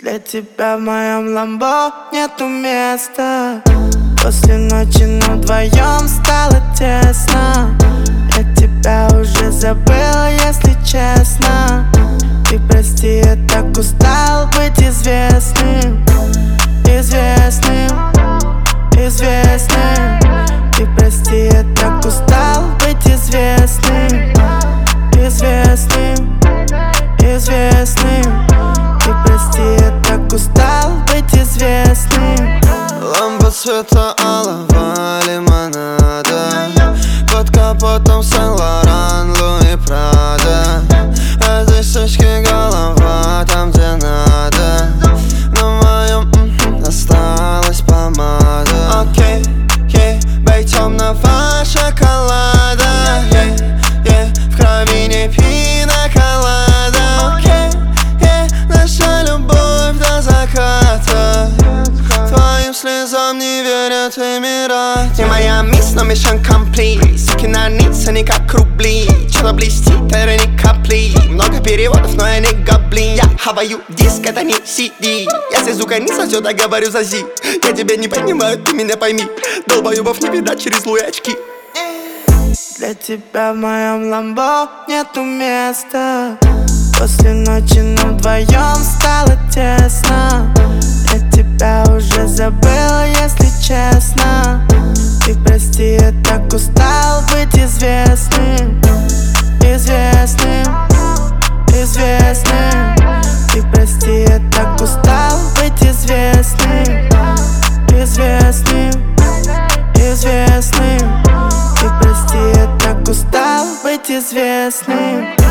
Для тебя в моем ламбо нету места. После ночи нам вдвоем стало тесно. Я тебя уже забыл, если честно. Ты прости, я так устал быть известным. Известным, известным. Ты прости, я так устал быть известным. Известным, известным. Ты прости, я так устал быть известным. Лампа цвета алого лимонада, под капотом Сен-Лоран, Луи Прада. А здесь точки голова, там где надо. На моем осталась помада. Окей, бей темного шоколада. В крови не пина-колада. Наша любовь до заката. Твоим слезам не верят Эмираты. Не моя мисс, но mission complete. Суки на ниц, они как рубли. Что-то блестит, это не капли. Много переводов, но я не гоблин. Я хаваю диск, это не CD. Если звука не сосет, я говорю за зи. Я тебя не понимаю, ты меня пойми. Долбоебов не видать через луи очки. Для тебя в моем ламбо нету места. После ночи нам вдвоем стало тесно. Я тебя уже забыл, если честно. Ты прости, я так устал быть известным. Известным, известным. Ты прости, я так устал быть известным. Известным, известным. Ты прости, я так устал быть известным.